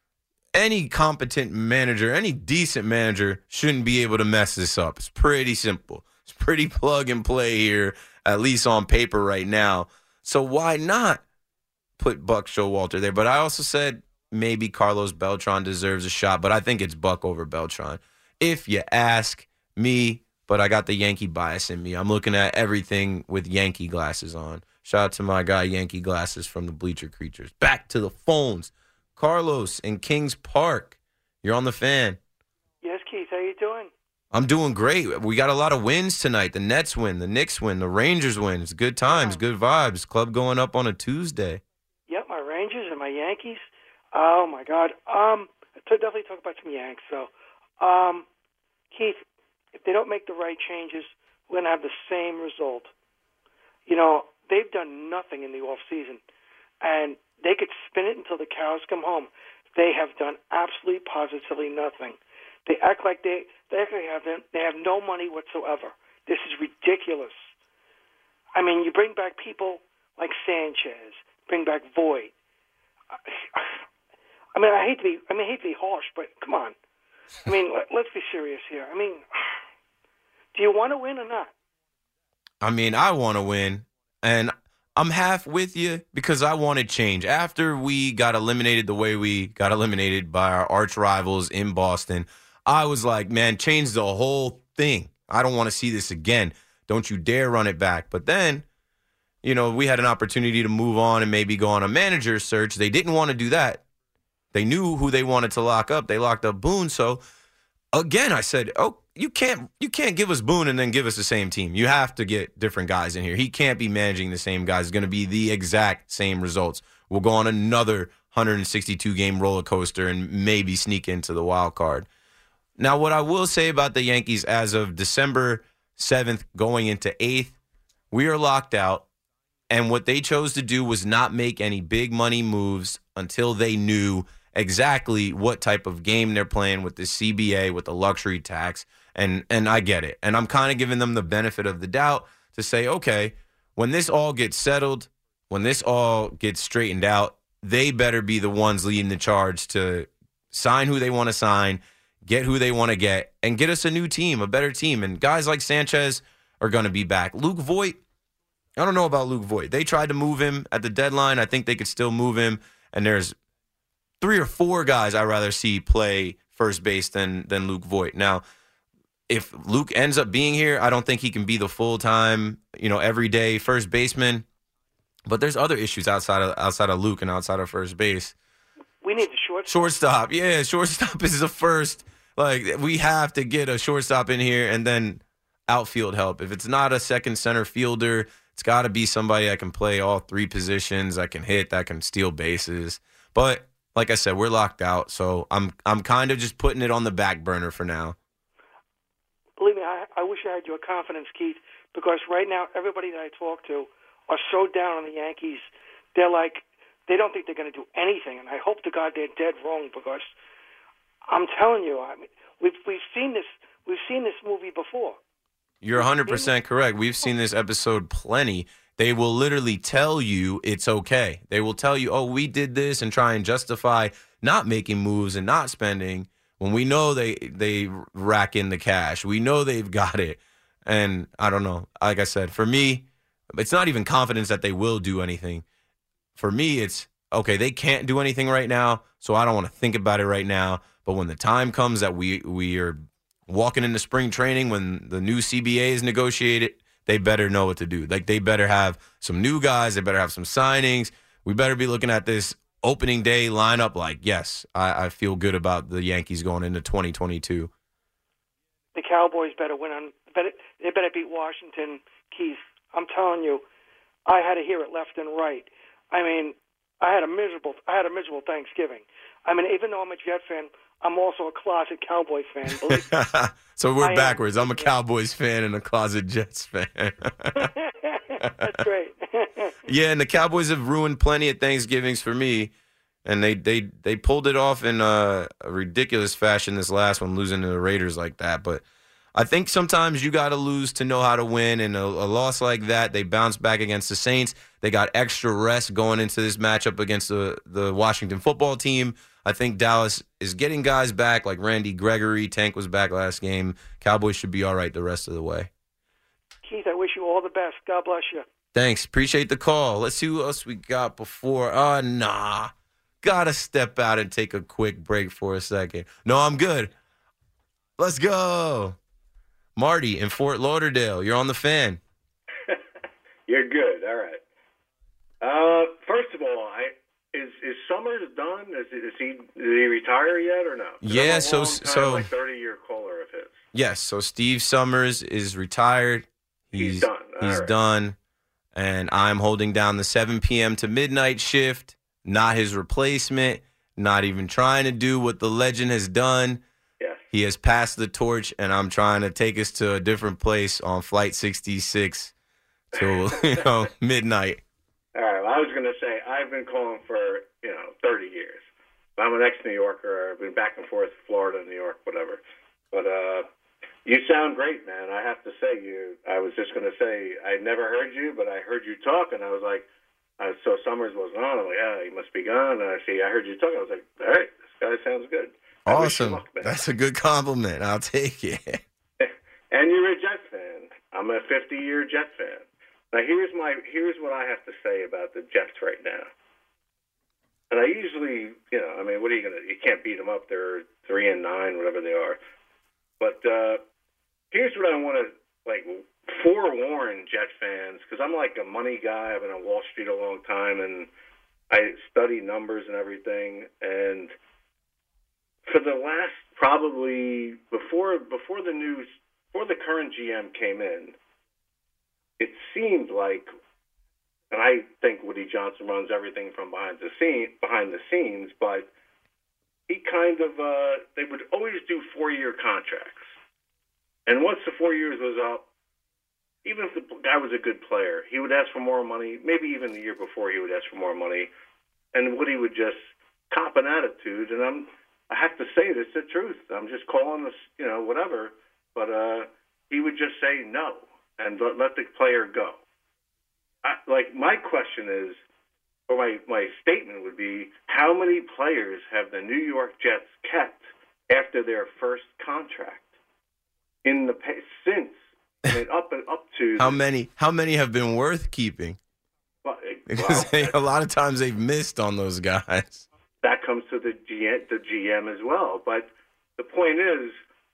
any competent manager, any decent manager shouldn't be able to mess this up. It's pretty simple. It's pretty plug and play here, at least on paper right now. So why not put Buck Showalter there? But I also said maybe Carlos Beltran deserves a shot, but I think it's Buck over Beltran. If you ask me, but I got the Yankee bias in me. I'm looking at everything with Yankee glasses on. Shout out to my guy, Yankee Glasses from the Bleacher Creatures. Back to the phones. Carlos in Kings Park. You're on the Fan. Yes, Keith. How you doing? I'm doing great. We got a lot of wins tonight. The Nets win. The Knicks win. The Rangers win. It's good times, Yeah. good vibes. Club going up on a Tuesday. Yep, my Rangers and my Yankees. Oh, my God. Um, to definitely talk about some Yanks. So, um, Keith, if they don't make the right changes, we're going to have the same result. You know, they've done nothing in the off season, and they could spin it until the cows come home. They have done absolutely, positively nothing. They act like they they actually have they have no money whatsoever. This is ridiculous. I mean, you bring back people like Sanchez, bring back Voit. I mean, I hate to be I mean, I hate to be harsh, but come on. I mean, let, let's be serious here. I mean, do you want to win or not? I mean, I want to win, and I'm half with you because I wanted change. After we got eliminated the way we got eliminated by our arch rivals in Boston, I was like, man, change the whole thing. I don't want to see this again. Don't you dare run it back. But then, you know, we had an opportunity to move on and maybe go on a manager search. They didn't want to do that. They knew who they wanted to lock up. They locked up Boone. So, again, I said, oh, you can't you can't give us Boone and then give us the same team. You have to get different guys in here. He can't be managing the same guys. It's going to be the exact same results. We'll go on another one hundred sixty-two game roller coaster and maybe sneak into the wild card. Now, what I will say about the Yankees as of December seventh going into eighth, we are locked out. And what they chose to do was not make any big money moves until they knew exactly what type of game they're playing with the C B A, with the luxury tax. And and I get it. And I'm kind of giving them the benefit of the doubt to say, okay, when this all gets settled, when this all gets straightened out, they better be the ones leading the charge to sign who they want to sign, get who they want to get, and get us a new team, a better team. And guys like Sanchez are going to be back. Luke Voit, I don't know about Luke Voit. They tried to move him at the deadline. I think they could still move him. And there's three or four guys I'd rather see play first base than than Luke Voit. Now, if Luke ends up being here, I don't think he can be the full-time, you know, everyday first baseman. But there's other issues outside of outside of Luke and outside of first base. We need the shortstop. Shortstop, yeah, shortstop is the first. Like, we have to get a shortstop in here and then outfield help. If it's not a second center fielder, it's got to be somebody that can play all three positions, that can hit, that can steal bases. But like I said, we're locked out, so I'm I'm kind of just putting it on the back burner for now. Believe me, I, I wish I had your confidence, Keith, because right now everybody that I talk to are so down on the Yankees. They're like, they don't think they're going to do anything, and I hope to God they're dead wrong, because I'm telling you, I mean, we've we've seen this we've seen this movie before. You're one hundred percent correct. We've seen this episode plenty. they will literally tell you it's okay. They will tell you, oh, we did this, and try and justify not making moves and not spending when we know they they rack in the cash. We know they've got it. And I don't know. Like I said, for me, it's not even confidence that they will do anything. For me, it's, okay, they can't do anything right now, so I don't want to think about it right now. But when the time comes that we, we are walking into spring training, when the new C B A is negotiated, they better know what to do. Like, they better have some new guys. They better have some signings. We better be looking at this opening day lineup like, yes, I, I feel good about the Yankees going into twenty twenty-two. The Cowboys better win on. Better, they better beat Washington, Keith. I'm telling you, I had to hear it left and right. I mean, I had a miserable. I had a miserable Thanksgiving. I mean, even though I'm a Jet fan, I'm also a closet Cowboy fan. Believe me. So we're I backwards. am. I'm a Cowboys fan and a closet Jets fan. That's great. Yeah, and the Cowboys have ruined plenty of Thanksgivings for me, and they they, they pulled it off in a, a ridiculous fashion this last one, losing to the Raiders like that. But I think sometimes you got to lose to know how to win, and a, a loss like that, they bounced back against the Saints. They got extra rest going into this matchup against the, the Washington football team. I think Dallas is getting guys back like Randy Gregory. Tank was back last game. Cowboys should be all right the rest of the way. Keith, I wish you all the best. God bless you. Thanks. Appreciate the call. Let's see who else we got before. Uh, nah. Gotta step out and take a quick break for a second. No, I'm good. Let's go. Marty in Fort Lauderdale. You're on the Fan. You're good. All right. Uh, first of all, I is is Summers done? Is, is he did he retire yet or no? Yeah. So so like thirty year caller of his. Yes. So Steve Summers is retired. He's, he's done. All he's right. done, and I'm holding down the seven p.m. to midnight shift. Not his replacement. Not even trying to do what the legend has done. Yes. He has passed the torch, and I'm trying to take us to a different place on Flight sixty-six till you know midnight. All right. Well, I was going to say I've been calling for you know thirty years. I'm an ex-New Yorker. I've been back and forth, Florida, New York, whatever. But uh, you sound great, man. I have to say, you. I was just going to say I never heard you, but I heard you talk, and I was like, I, so Summers wasn't on. I'm like, yeah, he must be gone. And I see, I heard you talk. I was like, all right, this guy sounds good. I wish you Awesome. luck, man. That's a good compliment. I'll take it. And you're a Jet fan. I'm a fifty-year Jet fan. Now here's my here's what I have to say about the Jets right now. And I usually, you know, I mean, what are you gonna? You can't beat them up. They're three and nine, whatever they are. But uh, here's what I want to like forewarn Jet fans, because I'm like a money guy. I've been on Wall Street a long time, and I study numbers and everything. And for the last probably before before the news before the current G M came in, it seemed like, and I think Woody Johnson runs everything from behind the scene behind the scenes, but he kind of uh, they would always do four year contracts, and once the four years was up, even if the guy was a good player, he would ask for more money. Maybe even the year before, he would ask for more money, and Woody would just cop an attitude. And I'm I have to say this, the truth. I'm just calling this, you know, whatever. But uh, he would just say no and let, let the player go. I, like, my question is, or my, my statement would be, how many players have the New York Jets kept after their first contract in the since? I mean, up and up to How many? How many have been worth keeping? Well, Because well, they, a lot of times they've missed on those guys. that comes to the G M, the G M as well. But the point is,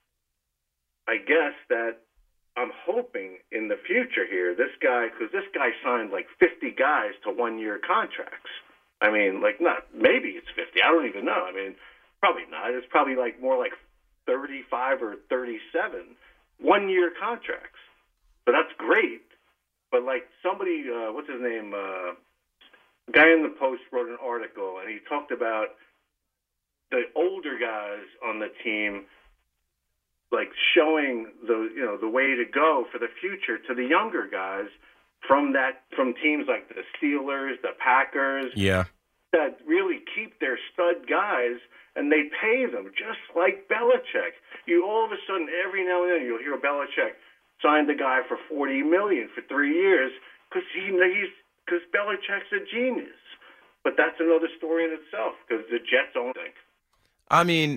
I guess that I'm hoping in the future here, this guy, because this guy signed like fifty guys to one-year contracts. I mean, like not maybe it's fifty. I don't even know. I mean, probably not. It's probably like more like thirty-five or thirty-seven one-year contracts. So that's great. But like somebody, uh, what's his name? Uh, guy in the Post wrote an article, and he talked about the older guys on the team, like showing the you know the way to go for the future to the younger guys from that from teams like the Steelers, the Packers, Yeah. that really keep their stud guys, and they pay them just like Belichick. You all of a sudden every now and then you'll hear Belichick signed the guy for forty million dollars for three years because he, he's because Belichick's a genius. But that's another story in itself because the Jets don't think. I mean,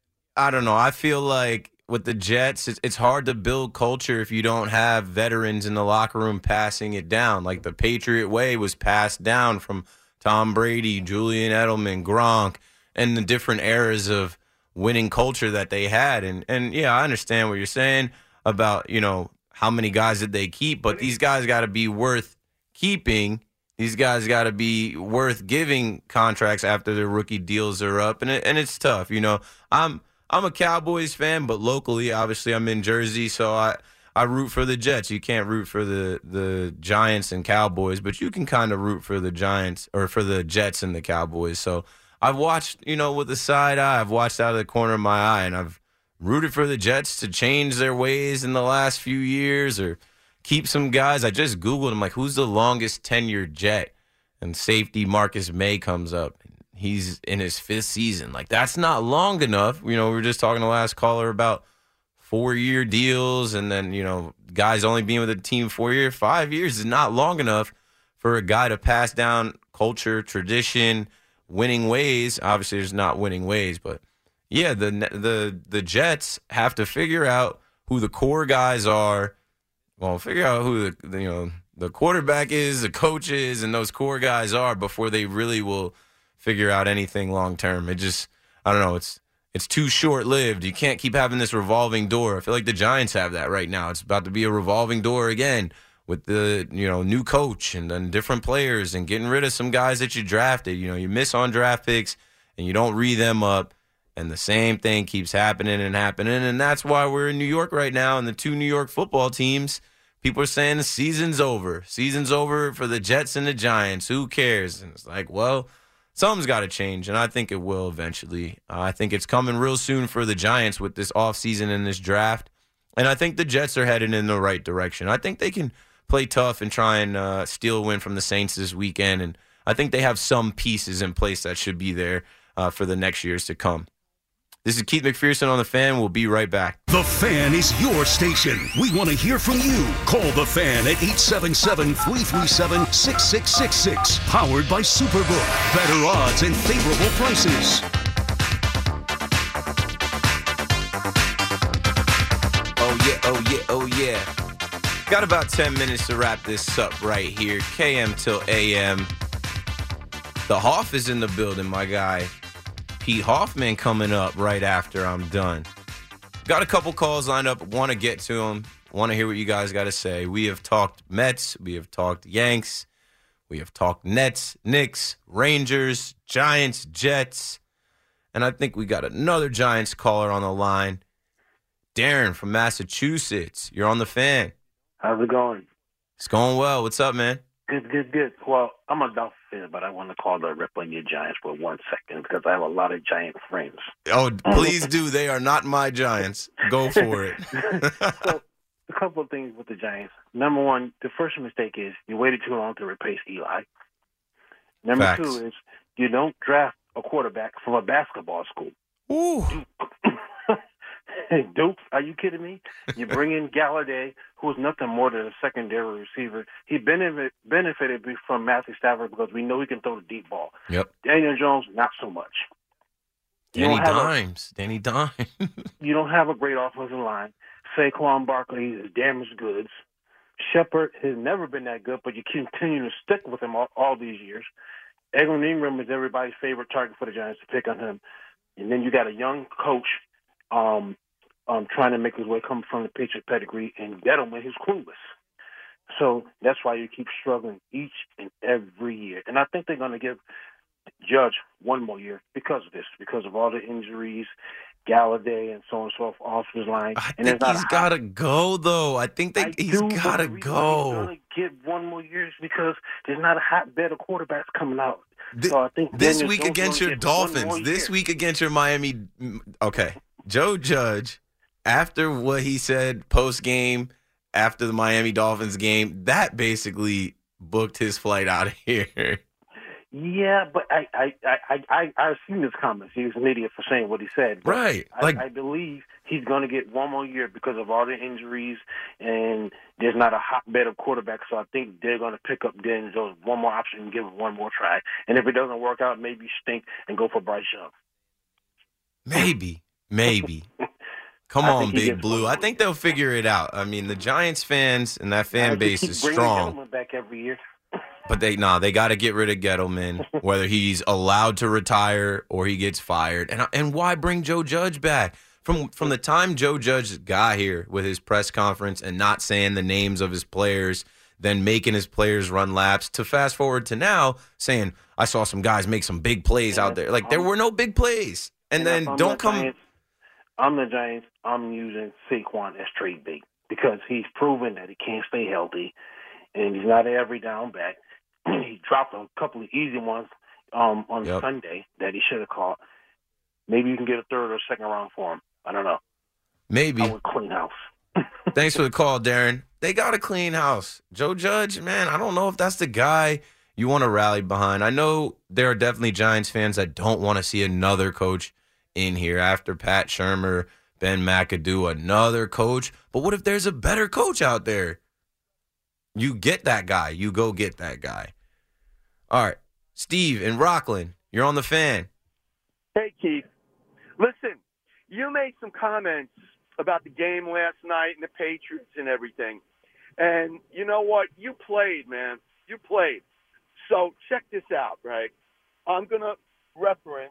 I don't know. I feel like with the Jets, it's, it's hard to build culture if you don't have veterans in the locker room passing it down. Like the Patriot way was passed down from Tom Brady, Julian Edelman, Gronk, and the different eras of winning culture that they had. And, and yeah, I understand what you're saying about, you know, how many guys did they keep, but these guys got to be worth keeping. These guys got to be worth giving contracts after their rookie deals are up, and it, and it's tough. You know, I'm I'm a Cowboys fan, but locally, obviously, I'm in Jersey, so I, I root for the Jets. You can't root for the, the Giants and Cowboys, but you can kind of root for the Giants or for the Jets and the Cowboys. So I've watched, you know, with the side eye, I've watched out of the corner of my eye, and I've rooted for the Jets to change their ways in the last few years or keep some guys. I just Googled, I'm like, who's the longest tenured Jet? And safety Marcus May comes up. He's in his fifth season. Like, that's not long enough. You know, we were just talking to the last caller about four-year deals and then, you know, guys only being with the team four years. Five years is not long enough for a guy to pass down culture, tradition, winning ways. Obviously, there's not winning ways, but, yeah, the the the Jets have to figure out who the core guys are. Well, figure out who the, you know, the quarterback is, the coach is, and those core guys are before they really will figure out anything long term. It just, I don't know, it's it's too short lived. You can't keep having this revolving door. I feel like the Giants have that right now. It's about to be a revolving door again with the, you know, new coach and then different players and getting rid of some guys that you drafted. You know, you miss on draft picks and you don't re them up, and the same thing keeps happening and happening. And that's why we're in New York right now, and the two New York football teams, people are saying the season's over. Season's over for the Jets and the Giants. Who cares? And it's like, well, something's got to change, and I think it will eventually. Uh, I think it's coming real soon for the Giants with this offseason and this draft. And I think the Jets are headed in the right direction. I think they can play tough and try and uh, steal a win from the Saints this weekend. And I think they have some pieces in place that should be there uh, for the next years to come. This is Keith McPherson on The Fan. We'll be right back. The Fan is your station. We want to hear from you. Call The Fan at eight seven seven, three three seven, six six six six. Powered by Superbook. Better odds and favorable prices. Oh, yeah, oh, yeah, oh, yeah. Got about ten minutes to wrap this up right here. K M till A M. The Hoff is in the building, my guy. Pete Hoffman coming up right after I'm done. Got a couple calls lined up. Want to get to them. Want to hear what you guys got to say. We have talked Mets. We have talked Yanks. We have talked Nets, Knicks, Rangers, Giants, Jets. And I think we got another Giants caller on the line. Darren from Massachusetts. You're on The Fan. How's it going? It's going well. What's up, man? Good, good, good. Well, I'm a Dolphin fan, but I want to call the rip on your Giants for one second because I have a lot of Giant friends. Oh, please do. They are not my Giants. Go for it. So, a couple of things with the Giants. Number one, the first mistake is you waited too long to replace Eli. Number Facts. two is you don't draft a quarterback from a basketball school. Ooh. Duke. Duke, are you kidding me? You bring in Galladay, who is nothing more than a secondary receiver. He benefit, benefited from Matthew Stafford because we know he can throw the deep ball. Yep. Daniel Jones, not so much. Danny Dimes. A, Danny Dimes. You don't have a great offensive line. Saquon Barkley is damaged goods. Shepard has never been that good, but you continue to stick with him all, all these years. Eglin Ingram is everybody's favorite target for the Giants to pick on him. And then you got a young coach um, um, trying to make his way coming from the Patriot pedigree, and Gettleman, he's clueless. So that's why you keep struggling each and every year. And I think they're going to give Judge one more year because of this, because of all the injuries, Galladay and so on and so forth off his line. I and think he's got to go, though. I think that I he's do, got to but the reason go. He's going to get one more year is because there's not a hotbed of quarterbacks coming out. Th- so I think this Daniel week Jones against gonna your get one more Dolphins, this year. week against your Miami. Okay, Joe Judge, after what he said post game, after the Miami Dolphins game, that basically booked his flight out of here. Yeah, but I I I I I've seen his comments. He was an idiot for saying what he said. But Right. I, Like- I believe he's going to get one more year because of all the injuries, and there's not a hotbed of quarterbacks. So I think they're going to pick up Daniel Jones one more option and give him one more try. And if it doesn't work out, maybe stink and go for Bryce Young. Maybe, maybe. Come I on, think he Big gets Blue. one I more think they'll figure it out. I mean, the Giants fans and that fan I just base keep is bringing strong. Gettleman back every year. But they nah, they got to get rid of Gettleman, whether he's allowed to retire or he gets fired. And and why bring Joe Judge back? From from the time Joe Judge got here with his press conference and not saying the names of his players, then making his players run laps, to fast forward to now saying, I saw some guys make some big plays out there. Like, there were no big plays. And, And then if I'm don't the come. Giants, I'm the Giants. I'm using Saquon as trade bait because he's proven that he can't stay healthy, and he's not an every down back. He dropped a couple of easy ones um, on Yep. Sunday that he should have caught. Maybe you can get a third or second round for him. I don't know. Maybe. I would clean house. Thanks for the call, Darren. They got a clean house. Joe Judge, man, I don't know if that's the guy you want to rally behind. I know there are definitely Giants fans that don't want to see another coach in here after Pat Shurmur, Ben McAdoo, another coach. But what if there's a better coach out there? You get that guy. You go get that guy. All right. Steve in Rockland, you're on the Fan. Hey, Keith. Listen, you made some comments about the game last night and the Patriots and everything. And you know what? You played, man. You played. So check this out, right? I'm going to reference,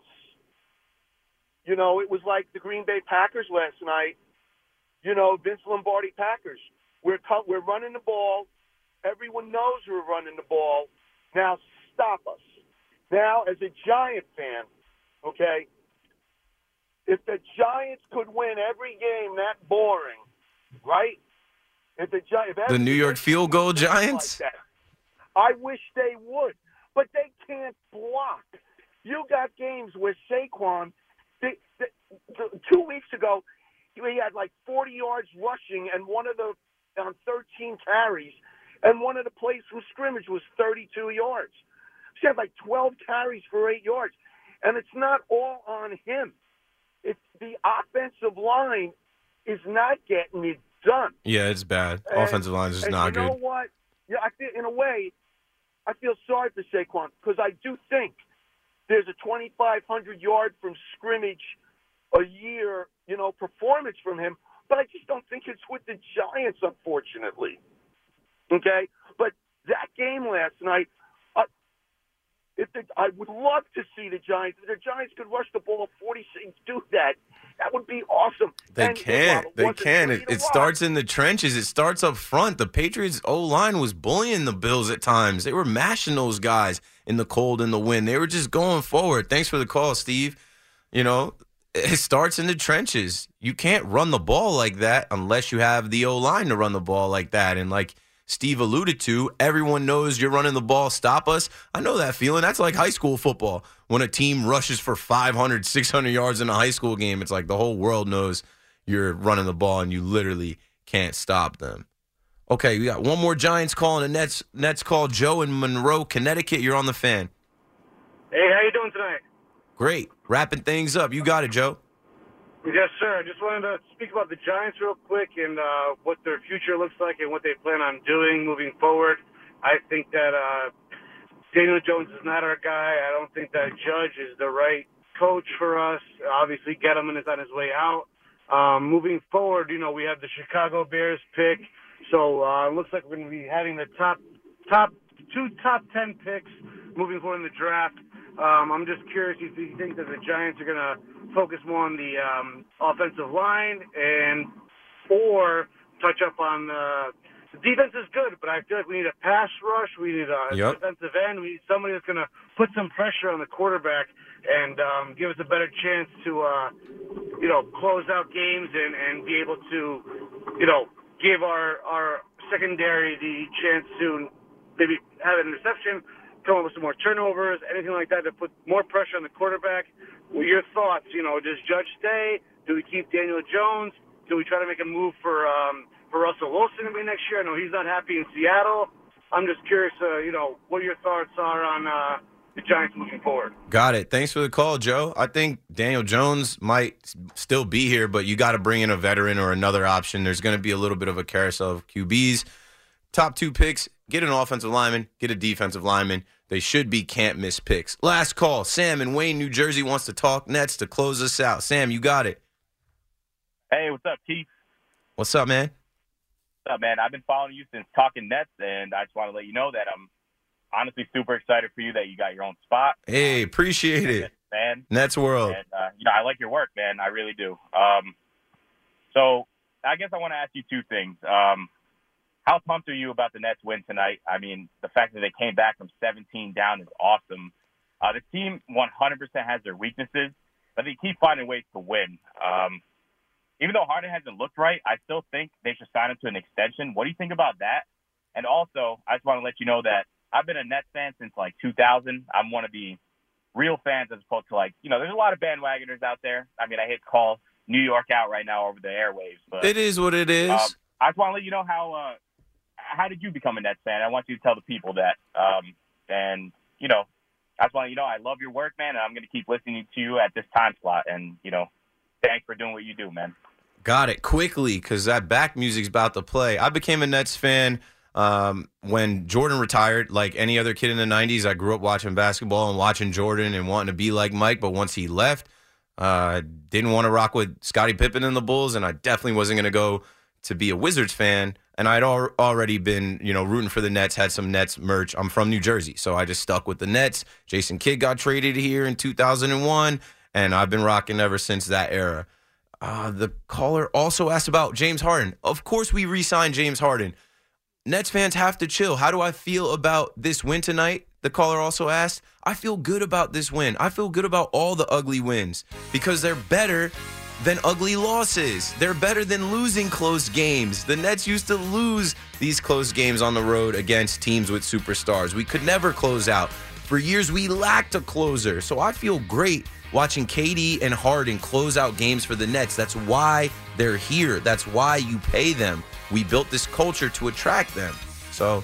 you know, it was like the Green Bay Packers last night. You know, Vince Lombardi Packers. We're, we're running the ball. Everyone knows we're running the ball. Now stop us. Now, as a Giant fan, okay, if the Giants could win every game that boring, right? If the Giants, The New York field goal Giants? Like that, I wish they would, but they can't block. You got games where Saquon, they, they, two weeks ago, he had like forty yards rushing, and one of the on thirteen carries, and one of the plays from scrimmage was thirty-two yards. She had like twelve carries for eight yards, and it's not all on him. It's the offensive line is not getting it done. Yeah, it's bad. And- Offensive line is and not you good. know what? Yeah, I feel, in a way, I feel sorry for Saquon because I do think there's a twenty-five hundred yard from scrimmage a year, you know, performance from him, but I just don't think it's with the Giants, unfortunately. Okay? But that game last night, uh, if the, I would love to see the Giants. If the Giants could rush the ball forty-six, do that. That would be awesome. They And can't. while it They wasn't can. three It, to it one, starts in the trenches. It starts up front. The Patriots' O-line was bullying the Bills at times. They were mashing those guys in the cold and the wind. They were just going forward. Thanks for the call, Steve. You know, it starts in the trenches. You can't run the ball like that unless you have the O-line to run the ball like that. And like Steve alluded to, everyone knows you're running the ball. Stop us. I know that feeling. That's like high school football. When a team rushes for five hundred, six hundred yards in a high school game, it's like the whole world knows you're running the ball and you literally can't stop them. Okay, we got one more Giants call and the Nets, Nets call. Joe in Monroe, Connecticut. You're on the Fan. Hey, how you doing tonight? Great. Wrapping things up. You got it, Joe. Yes, sir. I just wanted to speak about the Giants real quick and uh, what their future looks like and what they plan on doing moving forward. I think that uh, Daniel Jones is not our guy. I don't think that Judge is the right coach for us. Obviously, Gettleman is on his way out. Um, moving forward, you know, we have the Chicago Bears pick. So uh, it looks like we're going to be having the top, top two top ten picks moving forward in the draft. Um, I'm just curious if you think that the Giants are going to focus more on the um, offensive line and or touch up on uh, the defense is good, but I feel like we need a pass rush. We need a Yep. defensive end. We need somebody that's going to put some pressure on the quarterback and um, give us a better chance to, uh, you know, close out games and, and be able to, you know, give our, our secondary the chance to maybe have an interception, come up with some more turnovers, anything like that to put more pressure on the quarterback. Well, your thoughts, you know, does Judge stay? Do we keep Daniel Jones? Do we try to make a move for um, for Russell Wilson maybe next year? I know he's not happy in Seattle. I'm just curious, uh, you know, what your thoughts are on uh, the Giants moving forward. Got it. Thanks for the call, Joe. I think Daniel Jones might still be here, but you got to bring in a veteran or another option. There's going to be a little bit of a carousel of Q Bs. Top two picks, get an offensive lineman, get a defensive lineman. They should be can't-miss picks. Last call. Sam in Wayne, New Jersey wants to talk Nets to close us out. Sam, you got it. Hey, what's up, Keith? What's up, man? What's up, man? I've been following you since Talking Nets, and I just want to let you know that I'm honestly super excited for you that you got your own spot. Hey, appreciate it. Man. Nets World. And, uh, you know, I like your work, man. I really do. Um, so I guess I want to ask you two things. Um, how pumped are you about the Nets win tonight? I mean, the fact that they came back from seventeen down is awesome. Uh, the team one hundred percent has their weaknesses, but they keep finding ways to win. Um, even though Harden hasn't looked right, I still think they should sign him to an extension. What do you think about that? And also, I just want to let you know that I've been a Nets fan since like two thousand. I'm one of the real fans as opposed to like, you know, there's a lot of bandwagoners out there. I mean, I hate to call New York out right now over the airwaves, but it is what it is. Um, I just want to let you know how, uh, how did you become a Nets fan? I want you to tell the people that. Um, and, you know, I just want to, you know, I love your work, man, and I'm going to keep listening to you at this time slot. And, you know, thanks for doing what you do, man. Got it. Quickly, because that back music's about to play. I became a Nets fan um, when Jordan retired. Like any other kid in the nineties, I grew up watching basketball and watching Jordan and wanting to be like Mike. But once he left, I uh, didn't want to rock with Scottie Pippen and the Bulls, and I definitely wasn't going to go to be a Wizards fan. And I'd al- already been, you know, rooting for the Nets, had some Nets merch. I'm from New Jersey, so I just stuck with the Nets. Jason Kidd got traded here in two thousand one, and I've been rocking ever since that era. Uh, the caller also asked about James Harden. Of course we re-signed James Harden. Nets fans have to chill. How do I feel about this win tonight? The caller also asked. I feel good about this win. I feel good about all the ugly wins because they're better than ugly losses. They're better than losing close games. The Nets used to lose these close games on the road against teams with superstars. We could never close out. For years, we lacked a closer. So I feel great watching K D and Harden close out games for the Nets. That's why they're here. That's why you pay them. We built this culture to attract them. So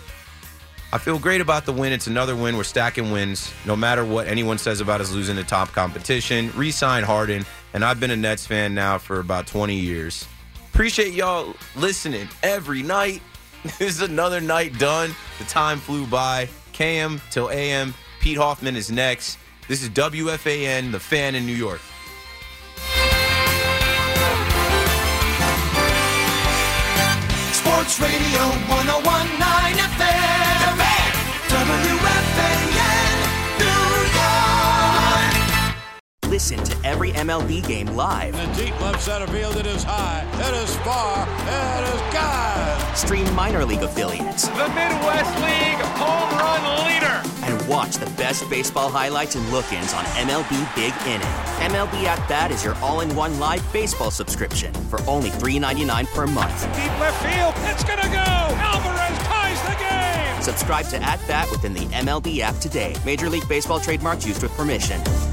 I feel great about the win. It's another win. We're stacking wins. No matter what anyone says about us losing the top competition, re-sign Harden. And I've been a Nets fan now for about twenty years. Appreciate y'all listening every night. This is another night done. The time flew by. K M till A M. Pete Hoffman is next. This is W F A N, The Fan in New York. Sports Radio one oh one point nine F M. The Fan. W F A N, New York. Listen to every M L B game live. In the deep left center field, it is high, it is far, it is gone. Stream minor league affiliates. The Midwest League home run leader. And watch the best baseball highlights and look-ins on M L B Big Inning. M L B At Bat is your all-in-one live baseball subscription for only three dollars and ninety-nine cents per month. Deep left field, it's gonna go. Alvarez ties the game. Subscribe to At Bat within the M L B app today. Major League Baseball trademarks used with permission.